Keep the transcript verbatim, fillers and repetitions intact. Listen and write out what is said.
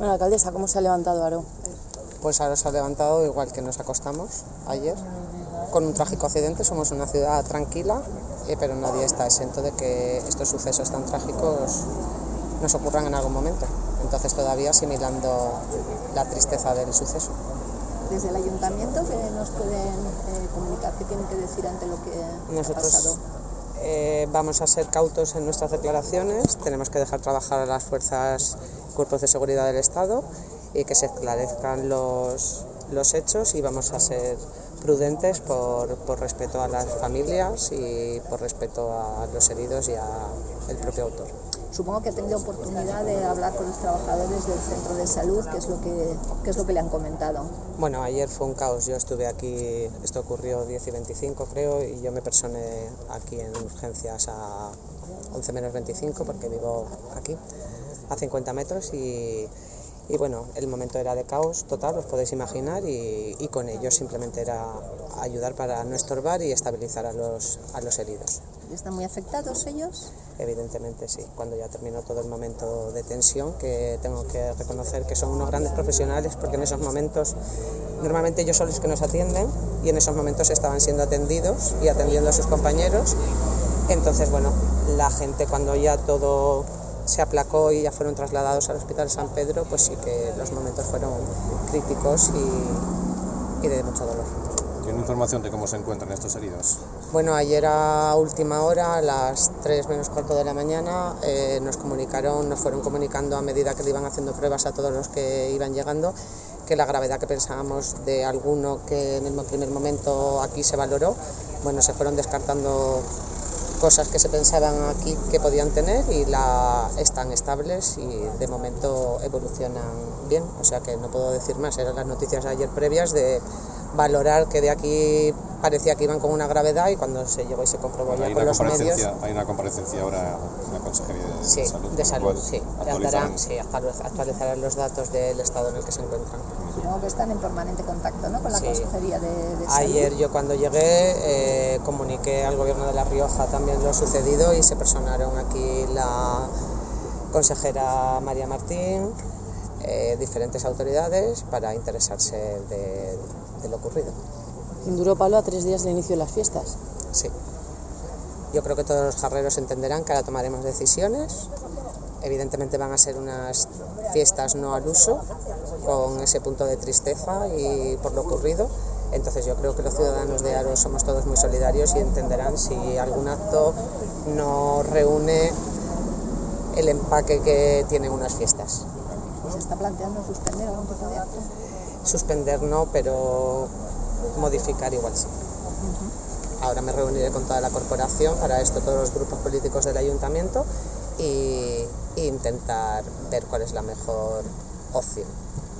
Bueno, alcaldesa, ¿cómo se ha levantado Aro? Pues Aro se ha levantado igual que nos acostamos ayer, con un trágico accidente. Somos una ciudad tranquila, eh, pero nadie está exento de que estos sucesos tan trágicos nos ocurran en algún momento. Entonces todavía asimilando la tristeza del suceso. Desde el ayuntamiento, ¿qué nos pueden eh, comunicar? ¿Qué tienen que decir ante lo que Nosotros, ha pasado? Eh, vamos a ser cautos en nuestras declaraciones, tenemos que dejar trabajar a las fuerzas y cuerpos de seguridad del Estado y que se esclarezcan los, los hechos, y vamos a ser prudentes por, por respeto a las familias y por respeto a los heridos y al propio autor. Supongo que ha tenido oportunidad de hablar con los trabajadores del centro de salud. ¿Qué es lo que, qué es lo que le han comentado? Bueno, ayer fue un caos. Yo estuve aquí, esto ocurrió diez y veinticinco creo, y yo me personé aquí en urgencias a once menos veinticinco porque vivo aquí, a cincuenta metros, y, y bueno, el momento era de caos total, os podéis imaginar, y, y con ellos simplemente era ayudar para no estorbar y estabilizar a los, a los heridos. ¿Están muy afectados ellos? Evidentemente sí, cuando ya terminó todo el momento de tensión, que tengo que reconocer que son unos grandes profesionales, porque en esos momentos normalmente ellos son los que nos atienden y en esos momentos estaban siendo atendidos y atendiendo a sus compañeros. Entonces bueno, la gente, cuando ya todo se aplacó y ya fueron trasladados al Hospital San Pedro, pues sí que los momentos fueron críticos y, y de mucho dolor. ¿Tiene información de cómo se encuentran estos heridos? Bueno, ayer a última hora, a las tres menos cuarto de la mañana, eh, nos comunicaron, nos fueron comunicando a medida que le iban haciendo pruebas a todos los que iban llegando, que la gravedad que pensábamos de alguno que en el primer momento aquí se valoró, bueno, se fueron descartando cosas que se pensaban aquí que podían tener y la, están estables y de momento evolucionan bien, o sea que no puedo decir más. Eran las noticias ayer previas de valorar que de aquí parecía que iban con una gravedad, y cuando se llegó y se comprobó ya con los medios. Hay una comparecencia ahora en la Consejería de, sí, de Salud. De salud, sí. Actualizarán. Sí, actualizarán los datos del estado en el que se encuentran. Supongo que están en permanente contacto, ¿no?, con la sí. Consejería de, de Salud. Ayer yo cuando llegué eh, comuniqué al Gobierno de La Rioja también lo sucedido y se personaron aquí la consejera María Martín, eh, diferentes autoridades para interesarse de, de lo ocurrido. Duró palo a tres días del inicio de las fiestas. Sí. Yo creo que todos los jarreros entenderán que ahora tomaremos decisiones. Evidentemente van a ser unas fiestas no al uso, con ese punto de tristeza y por lo ocurrido. Entonces yo creo que los ciudadanos de Aro somos todos muy solidarios y entenderán si algún acto no reúne el empaque que tienen unas fiestas. ¿Se está planteando suspender algún tipo de acto? Suspender no, pero modificar igual sí. Uh-huh. Ahora me reuniré con toda la corporación, para esto todos los grupos políticos del ayuntamiento, y, e intentar ver cuál es la mejor opción.